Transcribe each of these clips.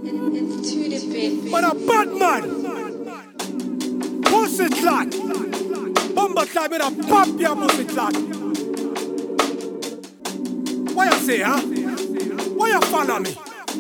Man a bad man. Pussy clot. Bumba clot, me da pop your pussy clot. Why you say, huh? Why you follow me?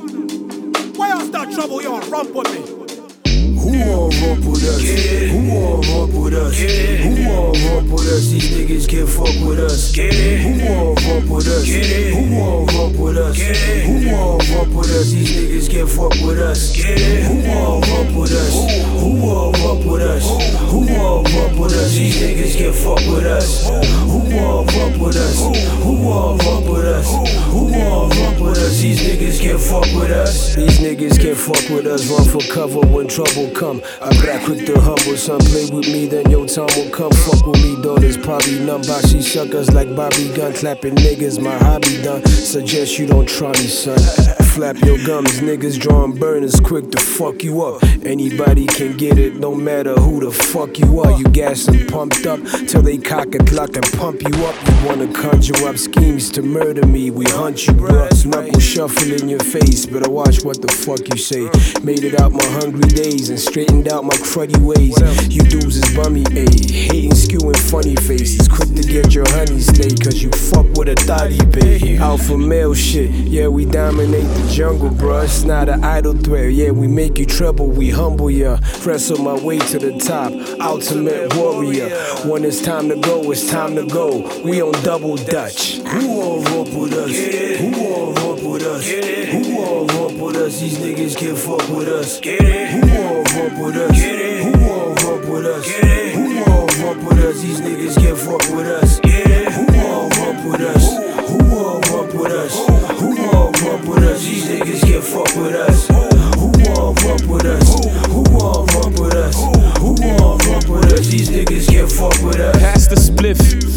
Why you start trouble, you romp with me? Who won't romp with us? Who won't romp with us? Who won't romp with us? These niggas can't fuck with us. Who won't romp with us? Who won't romp with us? Who won't romp with us? These niggas can't fuck with us. Who won't romp with us? Who won't romp with us? Who won't romp with us? These niggas can't fuck with us. Who won't romp with us? Who won't romp with us? Who won't romp with us? These niggas can't fuck with us. These niggas can't fuck with us. Run for cover when trouble come. I'm back quick to humble. Son, play with me, then your time will come. Fuck with me, though, there's probably none. She suckers like Bobby Gun. Clapping niggas, my hobby done. Suggest you don't try me, son. Flap your gums, niggas drawing burners quick to fuck you up. Anybody can get it, no matter who the fuck you are. You gas and pumped up till they cock and lock and pump you up. You wanna conjure up schemes to murder me, we hunt you, bro. Knuckle shuffle in your face, better watch what the fuck you say. Made it out my hungry days and straightened out my cruddy ways. You dudes is bummy, ayy. Hating, skewing funny faces. Quick to get your honey stay, cause you fuck with a thotty babe. Alpha male shit, yeah, we dominate the jungle, bruh. It's not an idle threat, yeah, we make you trouble, we humble ya. Press on my way to the top, ultimate warrior. When it's time to go, it's time to go. We on double Dutch. Who won't romp with us? Who won't romp with us? Who won't romp with us? These niggas can't fuck with us. Who won't romp with us? Who won't romp with us? Who won't romp with us? These niggas can't fuck with us. Who won't romp with us? Who won't romp with us? Who won't romp with us? These niggas can't fuck with us. Who won't romp with us? Who won't romp with us? Who won't romp with us? These niggas can't fuck with us. Pass the spliff.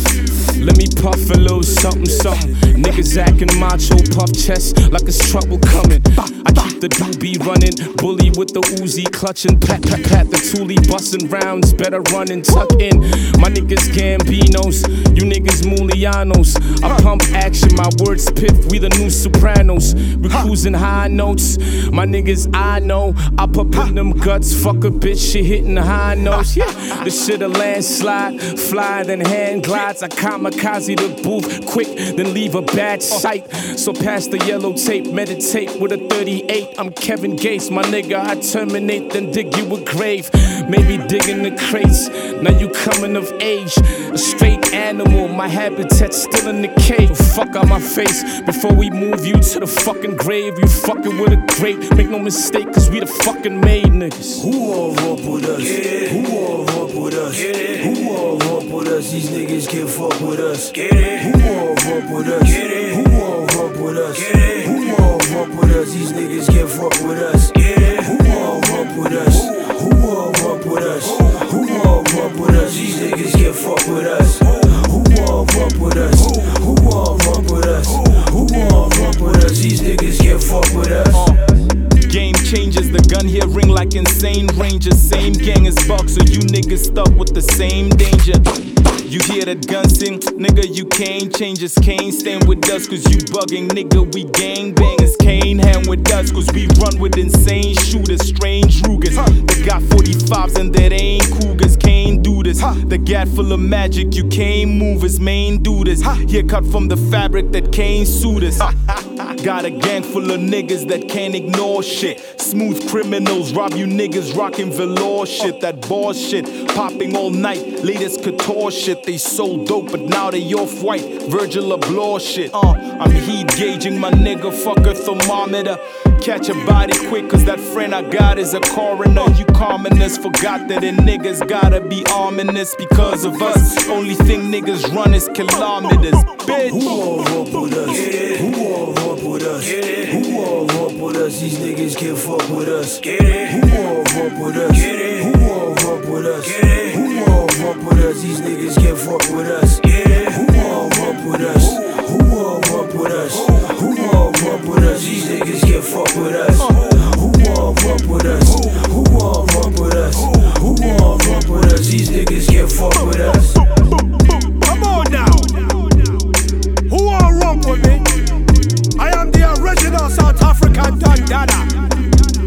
Let me puff a little something, something. Niggas acting macho, puff chest like it's trouble coming. I keep the doobie running, bully with the Uzi clutching, pat, pat, pat, the toolie busting rounds, better run and tuck in. My niggas Gambinos, you niggas Mulianos. I pump action, my words piff, we the new Sopranos. We cruising high notes, my niggas I know. I pop in them guts, fuck a bitch, she hitting the high notes. Yeah, this shit a landslide, fly then hand glides. I kamikaze the booth quick, then leave a bad sight. So pass the yellow tape, meditate with a 38. I'm Kevin Gates, my nigga, I terminate, then dig you a grave. Maybe digging the crates, now you coming of age. A straight animal, my habitat's still in the cave. Fuck out my face, before we move you to the fucking grave. You fucking with a grape, make no mistake, cause we the fucking made niggas. Who won't romp with us? Who won't romp with us? Who won't romp with us? These niggas can't fuck with us. Who won't romp with us? Who won't romp with us? Who won't romp with us? These niggas can't fuck with us. Who won't romp with us? Who won't romp with us? Who won't romp with us? These niggas can't fuck with us. Who won't romp with us? Who won't romp with us? Who won't romp with us? These niggas can't fuck with us. Game changes, the gun here ring like insane rangers. Same gang as Buck, so you niggas stuck with the same danger. You hear that gun sing, nigga, you can't change us. Kane stand with us, cause you bugging, nigga, we gang bangers. Kane hang with us, cause we run with insane shooters, strange Rugers. They got 45s and that ain't Cougars, can't do this. The gat full of magic, you can't move us, main do this. Here cut from the fabric that can't suit us. Got a gang full of niggas that can't ignore shit. Smooth criminals rob you niggas rocking velour shit. That boss shit, popping all night, latest couture shit. They so dope, but now they off-white, Virgil Abloh shit. I'm heat gauging my nigga, fuck a thermometer. Catch a body quick, cause that friend I got is a coroner. You commoners forgot that a niggas gotta be ominous because of us. Only thing niggas run is kilometers, bitch. Who won't romp with us? Who won't romp with us? Who won't romp with us? These niggas can't fuck with us. Who won't romp with us? Who won't romp with us? Who won't romp with us? These niggas can't fuck with us. Who won't romp with us? Who won't romp with us? Who won't romp with us? These niggas can't fuck with us. Who won't romp with us? Who won't romp with us? Who won't romp with us? These niggas can't fuck with us. Come on now. Who won't romp with me? I am the original South African Don Dada.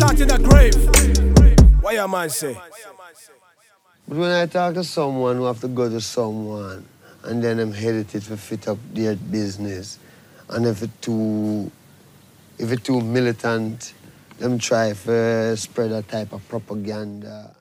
start in the grave. What your man say? But when I talk to someone who have to go to someone, and then I'm hesitate to fit up their business, and if it too militant, them try to spread a type of propaganda.